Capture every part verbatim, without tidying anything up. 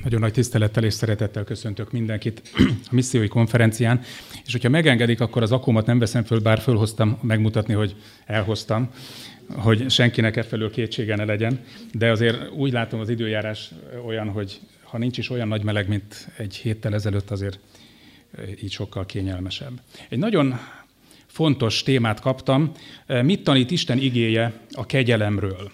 Nagyon nagy tisztelettel és szeretettel köszöntök mindenkit a missziói konferencián, és hogyha megengedik, akkor az akómat nem veszem föl, bár fölhoztam megmutatni, hogy elhoztam, hogy senkinek efelől kétsége ne legyen, de azért úgy látom, az időjárás olyan, hogy ha nincs is olyan nagy meleg, mint egy héttel ezelőtt, azért így sokkal kényelmesebb. Egy nagyon fontos témát kaptam. Mit tanít Isten igéje a kegyelemről?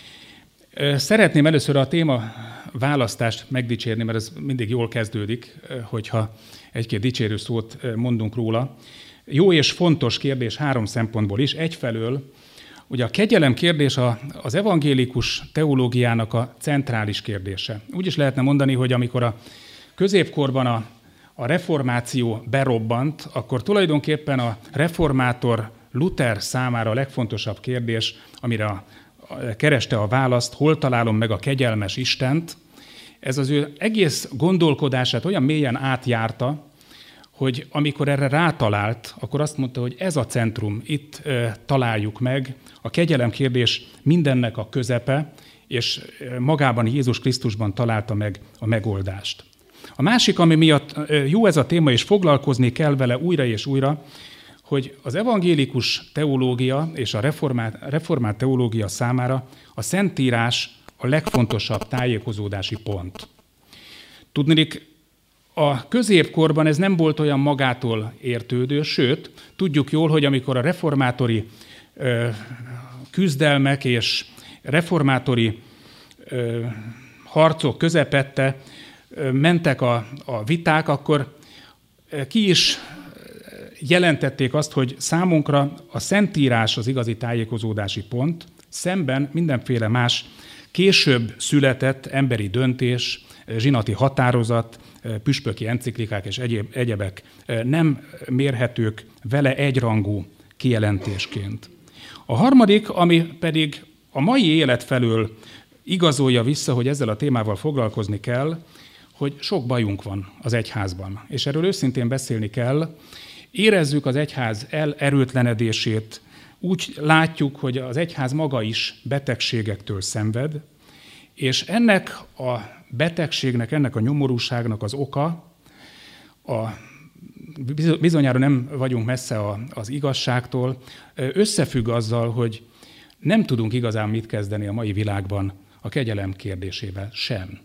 Szeretném először a téma választást megdicsérni, mert ez mindig jól kezdődik, hogyha egy-két dicsérő szót mondunk róla. Jó és fontos kérdés három szempontból is. Egyfelől, ugye a kegyelem kérdés az evangélikus teológiának a centrális kérdése. Úgy is lehetne mondani, hogy amikor a középkorban a, a reformáció berobbant, akkor tulajdonképpen a reformátor Luther számára a legfontosabb kérdés, amire a kereste a választ, hol találom meg a kegyelmes Istent, ez az ő egész gondolkodását olyan mélyen átjárta, hogy amikor erre rátalált, akkor azt mondta, hogy ez a centrum, itt e, találjuk meg, a kegyelem kérdés mindennek a közepe, és magában Jézus Krisztusban találta meg a megoldást. A másik, ami miatt jó ez a téma, és foglalkozni kell vele újra és újra, hogy az evangélikus teológia és a reformált, reformált teológia számára a Szentírás a legfontosabb tájékozódási pont. Tudniillik, a középkorban ez nem volt olyan magától értődő, sőt, tudjuk jól, hogy amikor a reformátori ö, küzdelmek és reformátori ö, harcok közepette ö, mentek a, a viták, akkor ki is jelentették azt, hogy számunkra a Szentírás az igazi tájékozódási pont, szemben mindenféle más később született emberi döntés, zsinati határozat, püspöki enciklikák és egyéb, egyebek nem mérhetők vele egyrangú kijelentésként. A harmadik, ami pedig a mai élet felől igazolja vissza, hogy ezzel a témával foglalkozni kell, hogy sok bajunk van az egyházban, és erről őszintén beszélni kell. Érezzük az egyház elerőtlenedését, úgy látjuk, hogy az egyház maga is betegségektől szenved, és ennek a betegségnek, ennek a nyomorúságnak az oka, a, bizonyára nem vagyunk messze az igazságtól, összefügg azzal, hogy nem tudunk igazán mit kezdeni a mai világban a kegyelem kérdésével sem.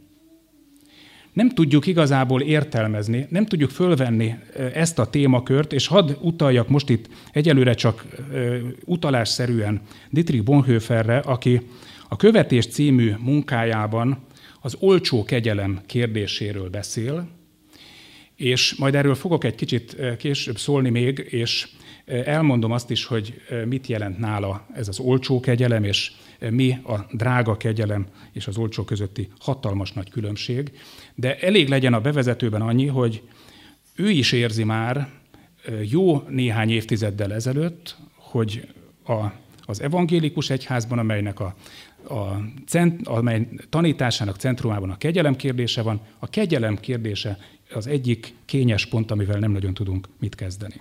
Nem tudjuk igazából értelmezni, nem tudjuk fölvenni ezt a témakört, és hadd utaljak most itt egyelőre csak utalásszerűen Dietrich Bonhoefferre, aki a Követés című munkájában az olcsó kegyelem kérdéséről beszél, és majd erről fogok egy kicsit később szólni még, és elmondom azt is, hogy mit jelent nála ez az olcsó kegyelem, és mi a drága kegyelem és az olcsó közötti hatalmas nagy különbség. De elég legyen a bevezetőben annyi, hogy ő is érzi már jó néhány évtizeddel ezelőtt, hogy a, az evangélikus egyházban, amelynek a, a cent, amely tanításának centrumában a kegyelem kérdése van, a kegyelem kérdése az egyik kényes pont, amivel nem nagyon tudunk mit kezdeni.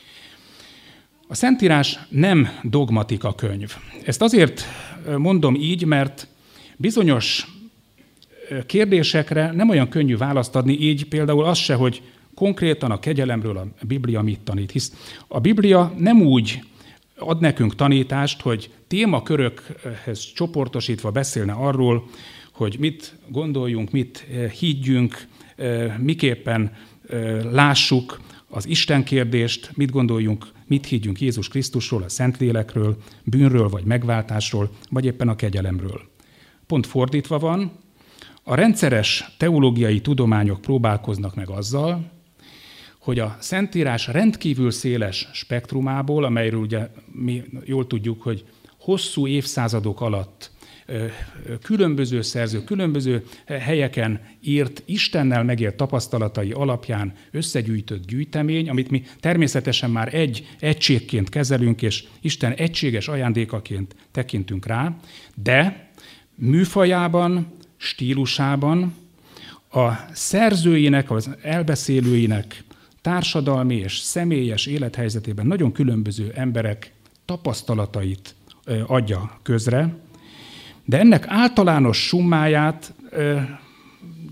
A Szentírás nem dogmatika könyv. Ezt azért mondom így, mert bizonyos kérdésekre nem olyan könnyű választ adni, így például az se, hogy konkrétan a kegyelemről a Biblia mit tanít. Hisz a Biblia nem úgy ad nekünk tanítást, hogy témakörökhez csoportosítva beszélne arról, hogy mit gondoljunk, mit higgyünk, miképpen lássuk az Isten kérdést, mit gondoljunk, mit higgyünk Jézus Krisztusról, a Szentlélekről, bűnről vagy megváltásról, vagy éppen a kegyelemről. Pont fordítva van, a rendszeres teológiai tudományok próbálkoznak meg azzal, hogy a Szentírás rendkívül széles spektrumából, amelyről ugye mi jól tudjuk, hogy hosszú évszázadok alatt különböző szerzők, különböző helyeken írt, Istennel megélt tapasztalatai alapján összegyűjtött gyűjtemény, amit mi természetesen már egy egységként kezelünk, és Isten egységes ajándékaként tekintünk rá, de műfajában, stílusában, a szerzőinek, az elbeszélőinek társadalmi és személyes élethelyzetében nagyon különböző emberek tapasztalatait adja közre, de ennek általános summáját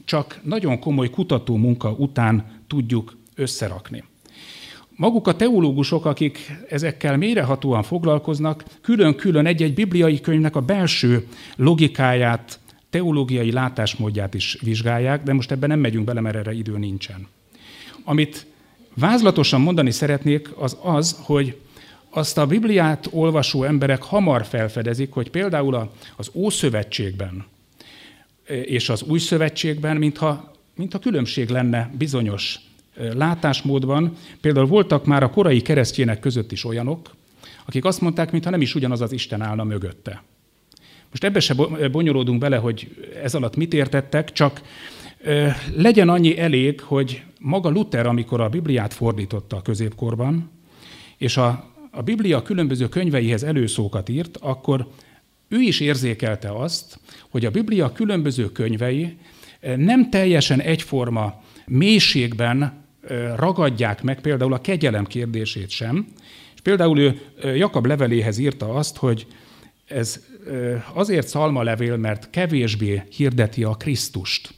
csak nagyon komoly kutató munka után tudjuk összerakni. Maguk a teológusok, akik ezekkel mélyrehatóan foglalkoznak, külön-külön egy-egy bibliai könyvnek a belső logikáját, teológiai látásmódját is vizsgálják, de most ebben nem megyünk bele, mert erre idő nincsen. Amit vázlatosan mondani szeretnék, az az, hogy azt a Bibliát olvasó emberek hamar felfedezik, hogy például az Ószövetségben és az Új Szövetségben, mintha, mintha különbség lenne bizonyos látásmódban. Például voltak már a korai keresztjének között is olyanok, akik azt mondták, mintha nem is ugyanaz az Isten állna mögötte. Most ebbe se bonyolódunk bele, hogy ez alatt mit értettek, csak legyen annyi elég, hogy maga Luther, amikor a Bibliát fordította a középkorban, és a, a Biblia különböző könyveihez előszókat írt, akkor ő is érzékelte azt, hogy a Biblia különböző könyvei nem teljesen egyforma mélységben ragadják meg például a kegyelem kérdését sem, és például ő Jakab leveléhez írta azt, hogy ez azért szalmalevél, mert kevésbé hirdeti a Krisztust.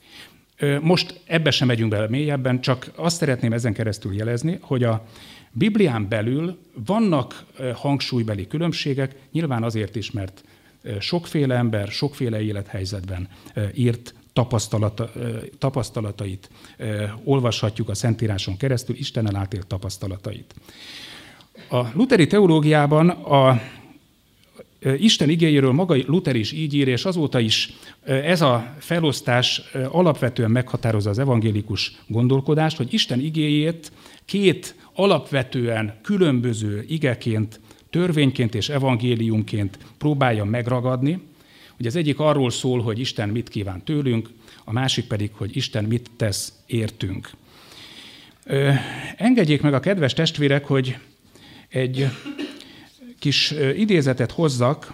Most ebbe sem megyünk bele mélyebben, csak azt szeretném ezen keresztül jelezni, hogy a Biblián belül vannak hangsúlybeli különbségek, nyilván azért is, mert sokféle ember, sokféle élethelyzetben írt tapasztalata, tapasztalatait olvashatjuk a Szentíráson keresztül, Istennel átélt tapasztalatait. A lutheri teológiában a Isten igéjéről maga Luther is így ír, és azóta is ez a felosztás alapvetően meghatározza az evangélikus gondolkodást, hogy Isten igéjét két alapvetően különböző igeként, törvényként és evangéliumként próbálja megragadni. Ugye az egyik arról szól, hogy Isten mit kíván tőlünk, a másik pedig, hogy Isten mit tesz értünk. Ö, engedjék meg a kedves testvérek, hogy egy kis idézetet hozzak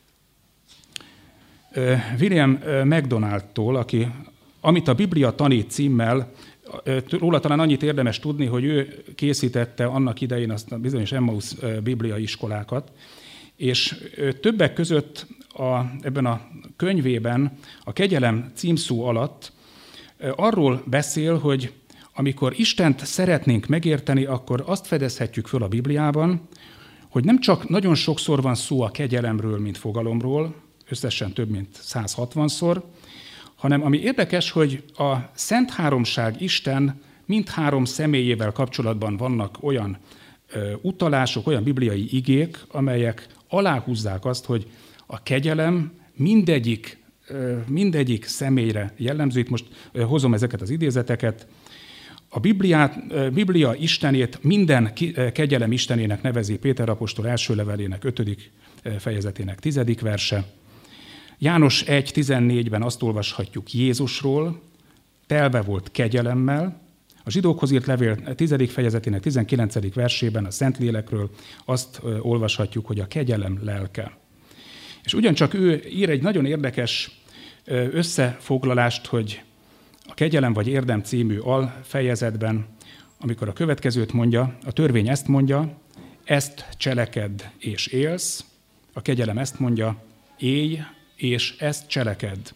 William MacDonaldtól, aki Amit a Biblia tanít címmel, róla talán annyit érdemes tudni, hogy ő készítette annak idején azt a bizonyos Emmaus Biblia iskolákat, és többek között a, ebben a könyvében a kegyelem címszó alatt arról beszél, hogy amikor Istent szeretnénk megérteni, akkor azt fedezhetjük föl a Bibliában, hogy nem csak nagyon sokszor van szó a kegyelemről, mint fogalomról, összesen több mint száz hatvanszor, hanem ami érdekes, hogy a Szent Háromság Isten mindhárom személyével kapcsolatban vannak olyan ö, utalások, olyan bibliai igék, amelyek aláhúzzák azt, hogy a kegyelem mindegyik, ö, mindegyik személyre jellemző. Itt most ö, hozom ezeket az idézeteket. A Bibliát, ö, Biblia Istenét minden ki, ö, kegyelem Istenének nevezi Péter apostol első levelének ötödik fejezetének tizedik verse. János egy tizennégyben azt olvashatjuk Jézusról, telve volt kegyelemmel. A zsidókhoz írt levél tizedik fejezetének tizenkilencedik versében a Szentlélekről azt olvashatjuk, hogy a kegyelem lelke. És ugyancsak ő ír egy nagyon érdekes összefoglalást, hogy a Kegyelem vagy érdem című alfejezetben, amikor a következőt mondja, a törvény ezt mondja, ezt cselekedd és élsz, a kegyelem ezt mondja, élj, és ezt cselekedd.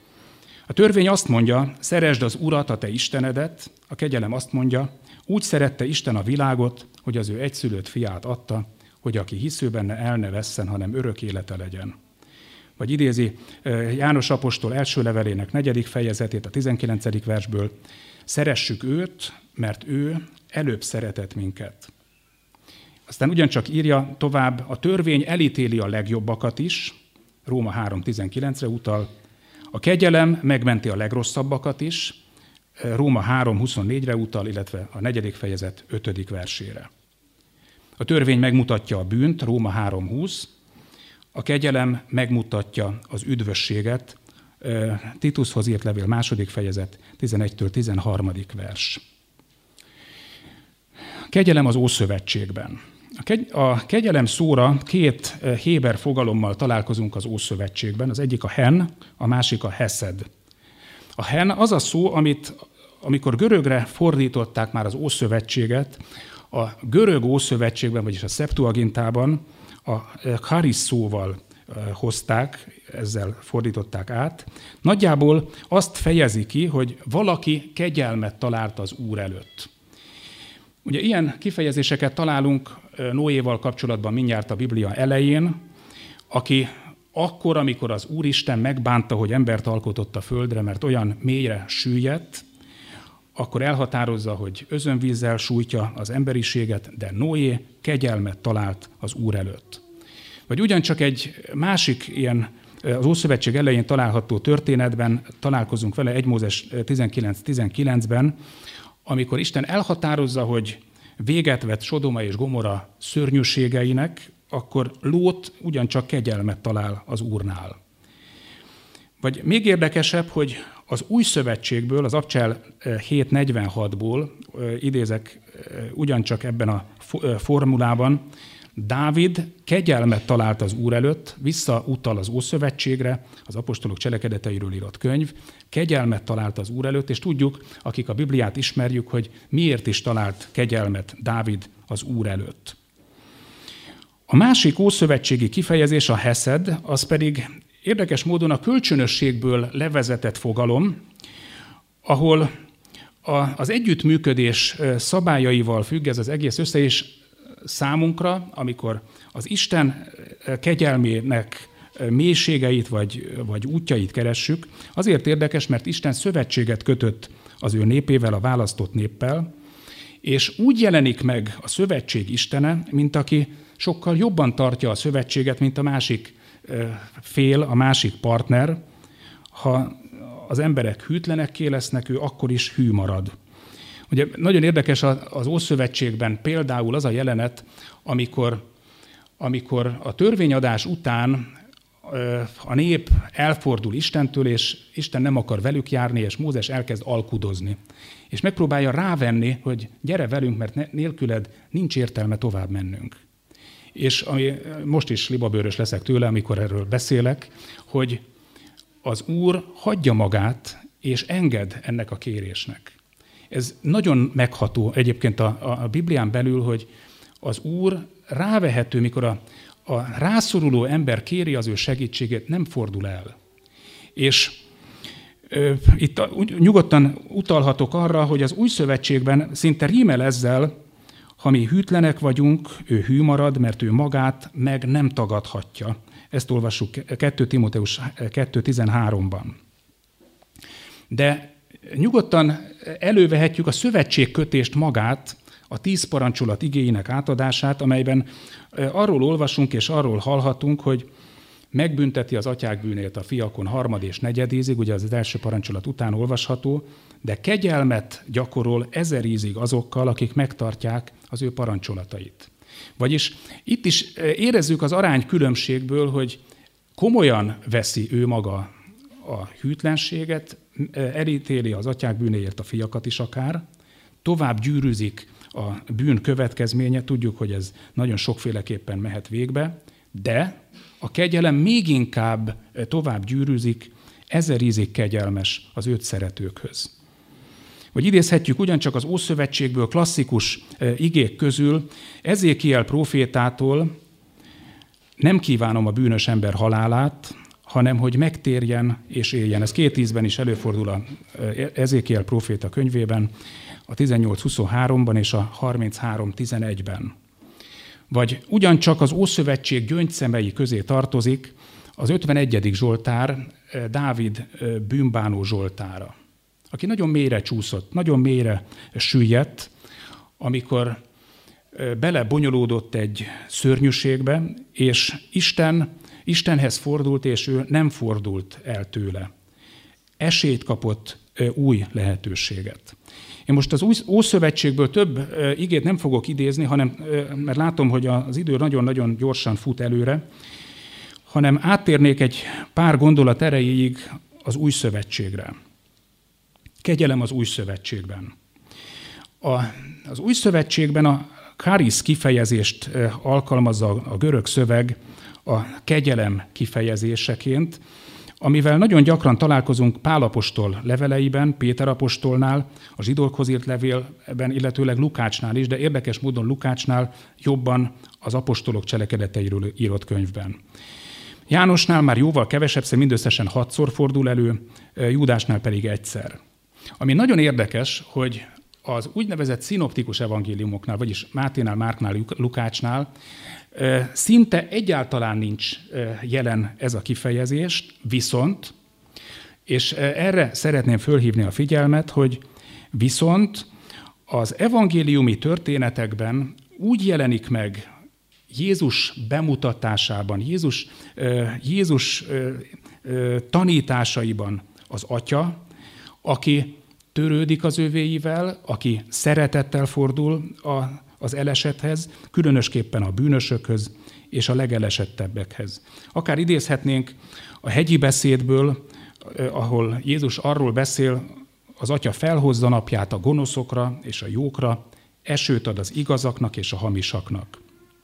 A törvény azt mondja, szeresd az Urat, a te Istenedet, a kegyelem azt mondja, úgy szerette Isten a világot, hogy az ő egyszülött fiát adta, hogy aki hisző benne el ne vesszen, hanem örök élete legyen. Vagy idézi János apostol első levelének negyedik fejezetét a tizenkilencedik versből, szeressük őt, mert ő előbb szeretett minket. Aztán ugyancsak írja tovább, a törvény elítéli a legjobbakat is, Róma három tizenkilencre utal, a kegyelem megmenti a legrosszabbakat is, Róma három huszonnégyre utal, illetve a negyedik fejezet ötödik versére. A törvény megmutatja a bűnt, Róma három húsz, a kegyelem megmutatja az üdvösséget, Titushoz írt levél második fejezet, tizenegytől tizenharmadik vers. A kegyelem az Ószövetségben. A kegyelem szóra két héber fogalommal találkozunk az Ószövetségben, az egyik a hen, a másik a heszed. A hen az a szó, amit amikor görögre fordították már az Ószövetséget, a görög Ószövetségben, vagyis a Septuagintában a charis szóval hozták, ezzel fordították át. Nagyjából azt fejezi ki, hogy valaki kegyelmet talált az Úr előtt. Ugye ilyen kifejezéseket találunk Noéval kapcsolatban mindjárt a Biblia elején, aki akkor, amikor az Úristen megbánta, hogy embert alkotott a földre, mert olyan mélyre süllyedt, akkor elhatározza, hogy özönvízzel sújtja az emberiséget, de Noé kegyelmet talált az Úr előtt. Vagy ugyancsak egy másik ilyen, az Ószövetség elején található történetben találkozunk vele, egy Mózes tizenkilenc tizenkilencben, amikor Isten elhatározza, hogy véget vet Sodoma és Gomora szörnyűségeinek, akkor Lót ugyancsak kegyelmet talál az Úrnál. Vagy még érdekesebb, hogy az Új Szövetségből, az Abcsel hét negyvenhatból idézek ugyancsak ebben a formulában, Dávid kegyelmet talált az Úr előtt, visszautal az Ószövetségre, az apostolok cselekedeteiről írott könyv, kegyelmet talált az Úr előtt, és tudjuk, akik a Bibliát ismerjük, hogy miért is talált kegyelmet Dávid az Úr előtt. A másik ószövetségi kifejezés, a heszed, az pedig érdekes módon a kölcsönösségből levezetett fogalom, ahol az együttműködés szabályaival függ ez az egész össze, és számunkra, amikor az Isten kegyelmének mélységeit vagy, vagy útjait keressük, azért érdekes, mert Isten szövetséget kötött az ő népével, a választott néppel, és úgy jelenik meg a szövetség Istene, mint aki sokkal jobban tartja a szövetséget, mint a másik fél, a másik partner. Ha az emberek hűtlenekké lesznek, ő akkor is hű marad. Ugye nagyon érdekes az Ószövetségben például az a jelenet, amikor, amikor a törvényadás után a nép elfordul Istentől, és Isten nem akar velük járni, és Mózes elkezd alkudozni. És megpróbálja rávenni, hogy gyere velünk, mert nélküled nincs értelme tovább mennünk. És ami, most is libabőrös leszek tőle, amikor erről beszélek, hogy az Úr hagyja magát, és enged ennek a kérésnek. Ez nagyon megható egyébként a, a Biblián belül, hogy az Úr rávehető, mikor a, a rászoruló ember kéri az ő segítségét, nem fordul el. És ö, itt a, nyugodtan utalhatok arra, hogy az Új Szövetségben szinte rímel ezzel, ha mi hűtlenek vagyunk, ő hű marad, mert ő magát meg nem tagadhatja. Ezt olvassuk kettő Timóteus kettő tizenháromban. De nyugodtan elővehetjük a szövetségkötést magát, a tíz parancsolat igéinek átadását, amelyben arról olvasunk és arról hallhatunk, hogy megbünteti az atyák bűnét a fiakon harmad és negyed ízig, ugye az, az első parancsolat után olvasható, de kegyelmet gyakorol ezer ízig azokkal, akik megtartják az ő parancsolatait. Vagyis itt is érezzük az arány különbségből, hogy komolyan veszi ő maga a hűtlenséget, elítéli az atyák bűnéért a fiakat is akár, tovább gyűrűzik a bűn következménye, tudjuk, hogy ez nagyon sokféleképpen mehet végbe, de a kegyelem még inkább tovább gyűrűzik, ezer ízig kegyelmes az őt szeretőkhöz. Vagy idézhetjük ugyancsak az Ószövetségből klasszikus igék közül, Ezékiel prófétától: nem kívánom a bűnös ember halálát, hanem hogy megtérjen és éljen. Ez két ízben is előfordul a Ezékiel próféta könyvében, a tizennyolc huszonháromban és a harminchárom tizenegyben. Vagy ugyancsak az Ószövetség gyöngyszemei közé tartozik az ötvenegyedik Zsoltár, Dávid bűnbánó Zsoltára, aki nagyon mélyre csúszott, nagyon mélyre süllyedt, amikor belebonyolódott egy szörnyűségbe, és Isten, Istenhez fordult, és ő nem fordult el tőle. Esélyt kapott, új lehetőséget. Én most az új Ószövetségből több igét nem fogok idézni, hanem, mert látom, hogy az idő nagyon-nagyon gyorsan fut előre, hanem áttérnék egy pár gondolat erejéig az Új Szövetségre. Kegyelem az Új Szövetségben. A, az Új Szövetségben a charis kifejezést alkalmazza a görög szöveg a kegyelem kifejezéseként, amivel nagyon gyakran találkozunk Pál apostol leveleiben, Péter apostolnál, a zsidókhoz írt levélben, illetőleg Lukácsnál is, de érdekes módon Lukácsnál jobban az apostolok cselekedeteiről írott könyvben. Jánosnál már jóval kevesebb, mindösszesen hatszor fordul elő, Júdásnál pedig egyszer. Ami nagyon érdekes, hogy az úgynevezett szinoptikus evangéliumoknál, vagyis Máténál, Márknál, Lukácsnál szinte egyáltalán nincs jelen ez a kifejezés, viszont, és erre szeretném fölhívni a figyelmet, hogy viszont az evangéliumi történetekben úgy jelenik meg Jézus bemutatásában, Jézus, Jézus tanításaiban az Atya, aki törődik az övéivel, aki szeretettel fordul a, az elesethez, különösképpen a bűnösökhöz és a legelesettebbekhez. Akár idézhetnénk a hegyi beszédből, ahol Jézus arról beszél, az Atya felhozza napját a gonoszokra és a jókra, esőt ad az igazaknak és a hamisaknak.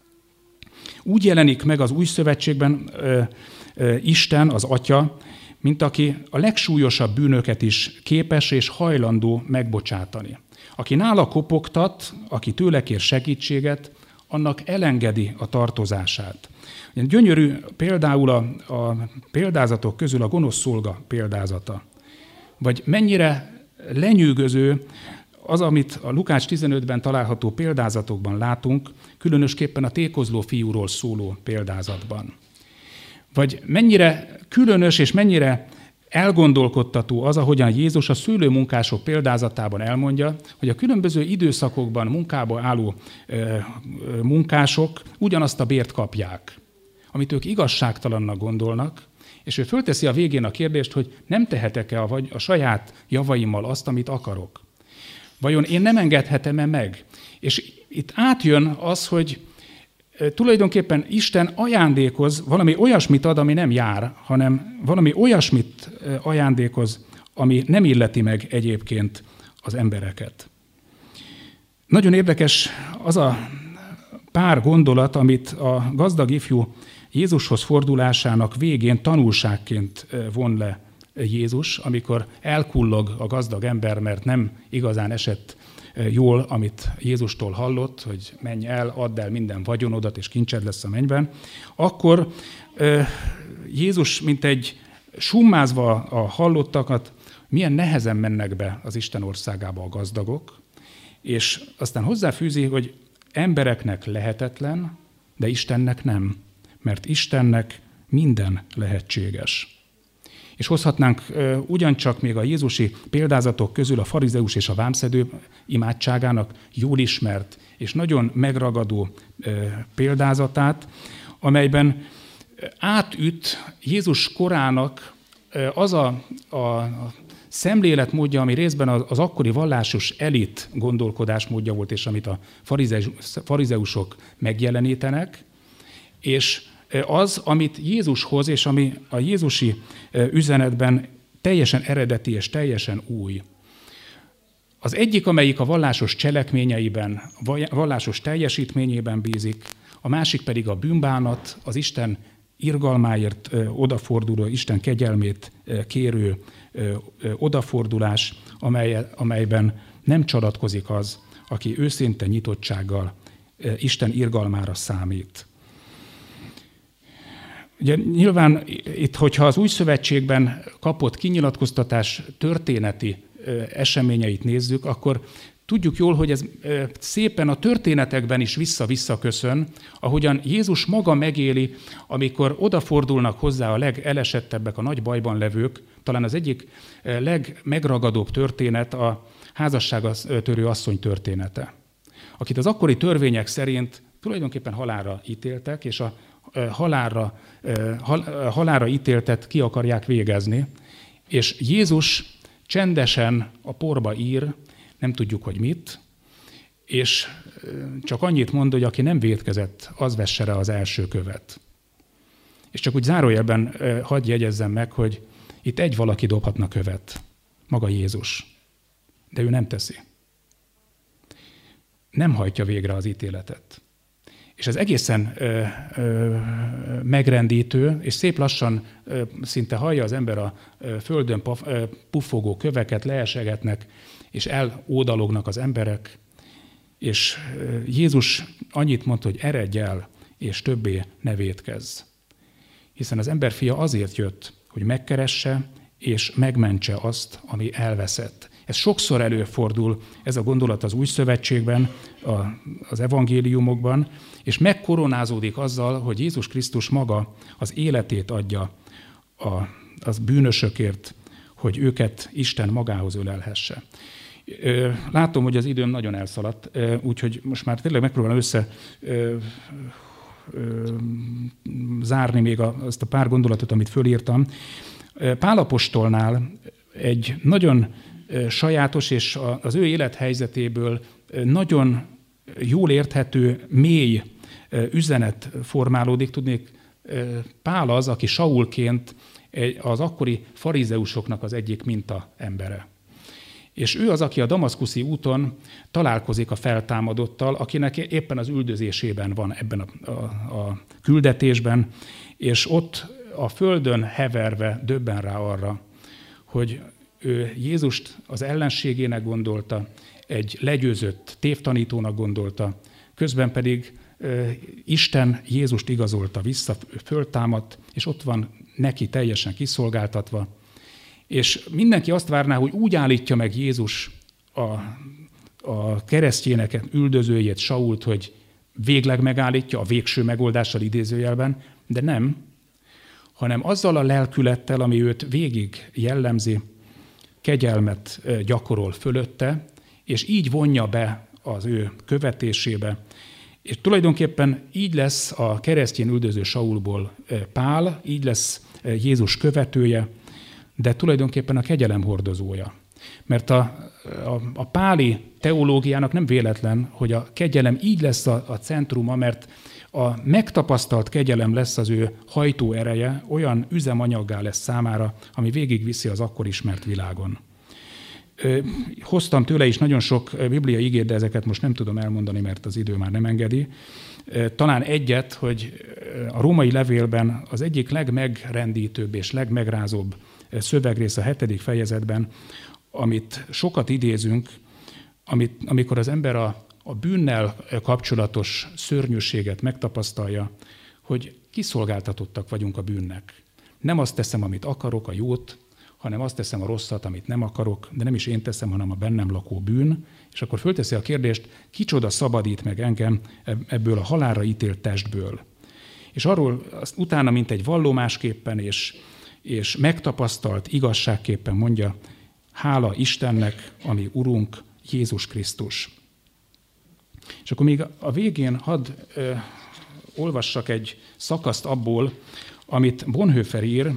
Úgy jelenik meg az új szövetségben ö, ö, Isten, az Atya, mint aki a legsúlyosabb bűnöket is képes és hajlandó megbocsátani. Aki nála kopogtat, aki tőle kér segítséget, annak elengedi a tartozását. Gyönyörű például a, a példázatok közül a gonosz szolga példázata. Vagy mennyire lenyűgöző az, amit a Lukács tizenötben található példázatokban látunk, különösképpen a tékozló fiúról szóló példázatban. Vagy mennyire különös és mennyire elgondolkodtató az, ahogyan Jézus a szőlőmunkások példázatában elmondja, hogy a különböző időszakokban munkába álló munkások ugyanazt a bért kapják, amit ők igazságtalannak gondolnak, és ő fölteszi a végén a kérdést, hogy nem tehetek-e a, vagy a saját javaimmal azt, amit akarok. Vajon én nem engedhetem-e meg? És itt átjön az, hogy tulajdonképpen Isten ajándékoz, valami olyasmit ad, ami nem jár, hanem valami olyasmit ajándékoz, ami nem illeti meg egyébként az embereket. Nagyon érdekes az a pár gondolat, amit a gazdag ifjú Jézushoz fordulásának végén tanulságként von le Jézus, amikor elkullog a gazdag ember, mert nem igazán esett jól, amit Jézustól hallott, hogy menj el, add el minden vagyonodat, és kincsed lesz a mennyben, akkor Jézus, mint egy summázva a hallottakat, milyen nehezen mennek be az Isten országába a gazdagok, és aztán hozzáfűzi, hogy embereknek lehetetlen, de Istennek nem, mert Istennek minden lehetséges. És hozhatnánk ugyancsak még a jézusi példázatok közül a farizeus és a vámszedő imádságának jól ismert és nagyon megragadó példázatát, amelyben átüt Jézus korának az a, a szemléletmódja, ami részben az akkori vallásos elit gondolkodásmódja volt, és amit a farizeusok megjelenítenek, és az, amit Jézus hoz, és ami a jézusi üzenetben teljesen eredeti és teljesen új. Az egyik, amelyik a vallásos cselekményeiben, vallásos teljesítményében bízik, a másik pedig a bűnbánat, az Isten irgalmáért odaforduló, Isten kegyelmét kérő odafordulás, amely, amelyben nem csalatkozik az, aki őszinte nyitottsággal Isten irgalmára számít. Ugye nyilván itt, hogyha az új szövetségben kapott kinyilatkoztatás történeti eseményeit nézzük, akkor tudjuk jól, hogy ez szépen a történetekben is vissza-vissza köszön, ahogyan Jézus maga megéli, amikor odafordulnak hozzá a legelesettebbek, a nagy bajban levők. Talán az egyik legmegragadóbb történet a házasságtörő asszony története, akit az akkori törvények szerint tulajdonképpen halálra ítéltek, és a halálra, halálra ítéltet ki akarják végezni, és Jézus csendesen a porba ír, nem tudjuk, hogy mit, és csak annyit mond, hogy aki nem vétkezett, az vesse rá az első követ. És csak úgy zárójelben hadd jegyezzem meg, hogy itt egy valaki dobhatna követ, maga Jézus, de ő nem teszi. Nem hajtja végre az ítéletet. És ez egészen ö, ö, megrendítő, és szép lassan ö, szinte hallja az ember a ö, földön paf, ö, puffogó köveket, leesegetnek, és elódalognak az emberek, és ö, Jézus annyit mondta, hogy eredj el, és többé ne vétkezz. Hiszen az ember fia azért jött, hogy megkeresse és megmentse azt, ami elveszett. Ez sokszor előfordul, ez a gondolat az Új Szövetségben, a, az evangéliumokban, és megkoronázódik azzal, hogy Jézus Krisztus maga az életét adja a, az bűnösökért, hogy őket Isten magához ölelhesse. Látom, hogy az időm nagyon elszaladt, úgyhogy most már tényleg megpróbálom össze ö, ö, zárni még azt a pár gondolatot, amit fölírtam. Pál apostolnál egy nagyon sajátos és az ő élethelyzetéből nagyon jól érthető, mély üzenet formálódik. Tudnék, Pál az, aki Saulként az akkori farizeusoknak az egyik minta embere. És ő az, aki a damaszkuszi úton találkozik a feltámadottal, akinek éppen az üldözésében van ebben a, a, a küldetésben, és ott a földön heverve döbben rá arra, hogy ő Jézust az ellenségének gondolta, egy legyőzött tévtanítónak gondolta, közben pedig ö, Isten Jézust igazolta vissza, föltámadt, és ott van neki teljesen kiszolgáltatva. És mindenki azt várná, hogy úgy állítja meg Jézus a, a keresztjének üldözőjét, Sault, hogy végleg megállítja, a végső megoldással idézőjelben, de nem, hanem azzal a lelkülettel, ami őt végig jellemzi, kegyelmet gyakorol fölötte, és így vonja be az ő követésébe. És tulajdonképpen így lesz a keresztjén üldöző Saulból Pál, így lesz Jézus követője, de tulajdonképpen a kegyelem hordozója. Mert a, a, a páli teológiának nem véletlen, hogy a kegyelem így lesz a, a centruma, mert a megtapasztalt kegyelem lesz az ő hajtó ereje, olyan üzemanyaggá lesz számára, ami végigviszi az akkor ismert világon. Hoztam tőle is nagyon sok bibliai igét, de ezeket most nem tudom elmondani, mert az idő már nem engedi. Talán egyet, hogy a római levélben az egyik legmegrendítőbb és legmegrázóbb szövegrész a hetedik fejezetben, amit sokat idézünk, amit, amikor az ember a, a bűnnel kapcsolatos szörnyűséget megtapasztalja, hogy kiszolgáltatottak vagyunk a bűnnek. Nem azt teszem, amit akarok, a jót, hanem azt teszem a rosszat, amit nem akarok, de nem is én teszem, hanem a bennem lakó bűn. És akkor fölteszi a kérdést, kicsoda szabadít meg engem ebből a halálra ítélt testből. És arról azt utána, mint egy vallomásképpen és, és megtapasztalt igazságképpen mondja, hála Istennek, ami Urunk, Jézus Krisztus. És akkor még a végén hadd ö, olvassak egy szakaszt abból, amit Bonhoeffer ír,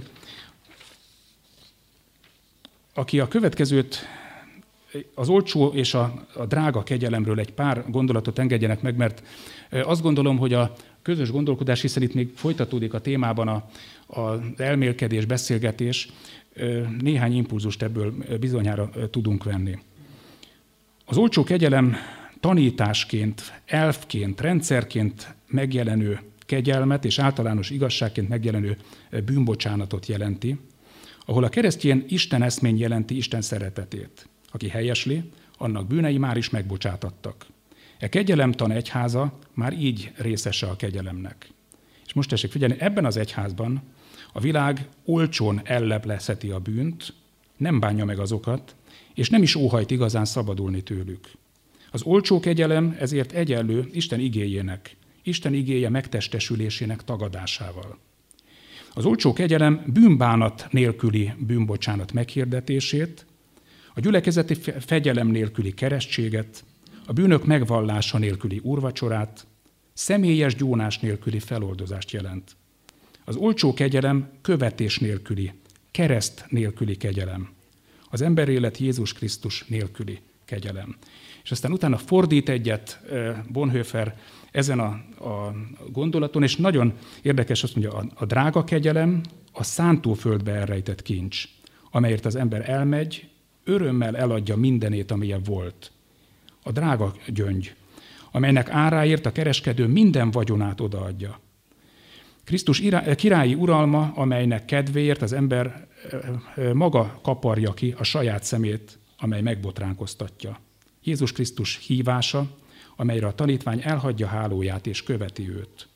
aki a következőt, az olcsó és a, a drága kegyelemről egy pár gondolatot engedjenek meg, mert azt gondolom, hogy a közös gondolkodás, hiszen itt még folytatódik a témában a, az elmélkedés, beszélgetés, néhány impulzust ebből bizonyára tudunk venni. Az olcsó kegyelem tanításként, elfként, rendszerként megjelenő kegyelmet és általános igazságként megjelenő bűnbocsánatot jelenti, ahol a keresztjén Isten eszmény jelenti Isten szeretetét. Aki helyesli, annak bűnei már is megbocsátattak. E kegyelemtan egyháza már így részese a kegyelemnek. És most tessék figyelni, ebben az egyházban a világ olcsón elleplezheti a bűnt, nem bánja meg azokat, és nem is óhajt igazán szabadulni tőlük. Az olcsó kegyelem ezért egyenlő Isten igéjének, Isten igéje megtestesülésének tagadásával. Az olcsó kegyelem bűnbánat nélküli bűnbocsánat meghirdetését, a gyülekezeti fegyelem nélküli keresztséget, a bűnök megvallása nélküli úrvacsorát, személyes gyónás nélküli feloldozást jelent. Az olcsó kegyelem követés nélküli, kereszt nélküli kegyelem. Az emberélet Jézus Krisztus nélküli kegyelem. És aztán utána fordít egyet Bonhoeffer ezen a, a gondolaton, és nagyon érdekes, azt mondja, a, a drága kegyelem a szántóföldbe elrejtett kincs, amelyért az ember elmegy, örömmel eladja mindenét, amilyen volt. A drága gyöngy, amelynek áráért a kereskedő minden vagyonát odaadja. Krisztus irá, királyi uralma, amelynek kedvéért az ember maga kaparja ki a saját szemét, amely megbotránkoztatja. Jézus Krisztus hívása, amelyre a tanítvány elhagyja hálóját és követi őt.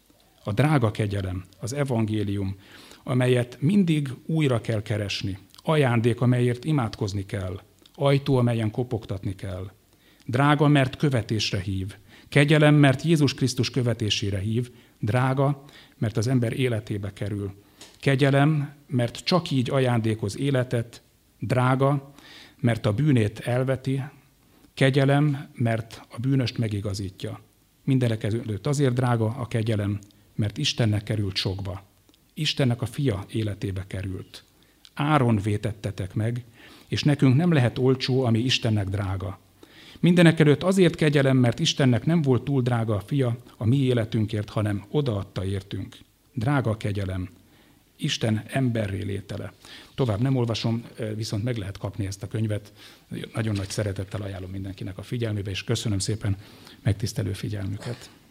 A drága kegyelem, az evangélium, amelyet mindig újra kell keresni. Ajándék, amelyért imádkozni kell. Ajtó, amelyen kopogtatni kell. Drága, mert követésre hív. Kegyelem, mert Jézus Krisztus követésére hív. Drága, mert az ember életébe kerül. Kegyelem, mert csak így ajándékoz életet. Drága, mert a bűnét elveti. Kegyelem, mert a bűnöst megigazítja. Mindenek előtt azért drága a kegyelem, mert Istennek került sokba. Istennek a fia életébe került. Áron vétettetek meg, és nekünk nem lehet olcsó, ami Istennek drága. Mindenek előtt azért kegyelem, mert Istennek nem volt túl drága a fia a mi életünkért, hanem odaadta értünk. Drága a kegyelem, Isten emberré létele. Tovább nem olvasom, viszont meg lehet kapni ezt a könyvet. Nagyon nagy szeretettel ajánlom mindenkinek a figyelmébe, és köszönöm szépen megtisztelő figyelmüket.